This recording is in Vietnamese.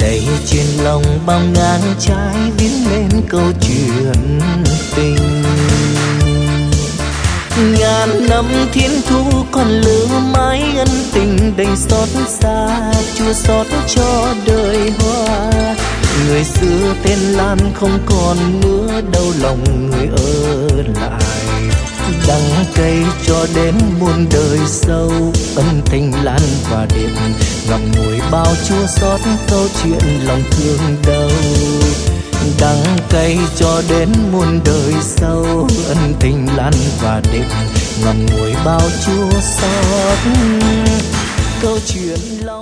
Đầy trên lòng bao ngàn trái viết lên câu chuyện tình. Ngàn năm thiên thu còn lưu mãi ân tình đầy xót xa, chua xót cho đời hoa. Người xưa tên Lan không còn nữa, đâu lòng người ở lại. Đắng cay cho đến muôn đời sâu, ân tình Lan và Điệp ngậm ngùi bao chua xót câu chuyện lòng thương đau. Đắng cay cho đến muôn đời sâu, ân tình Lan và Điệp ngậm ngùi bao chua xót câu chuyện lòng.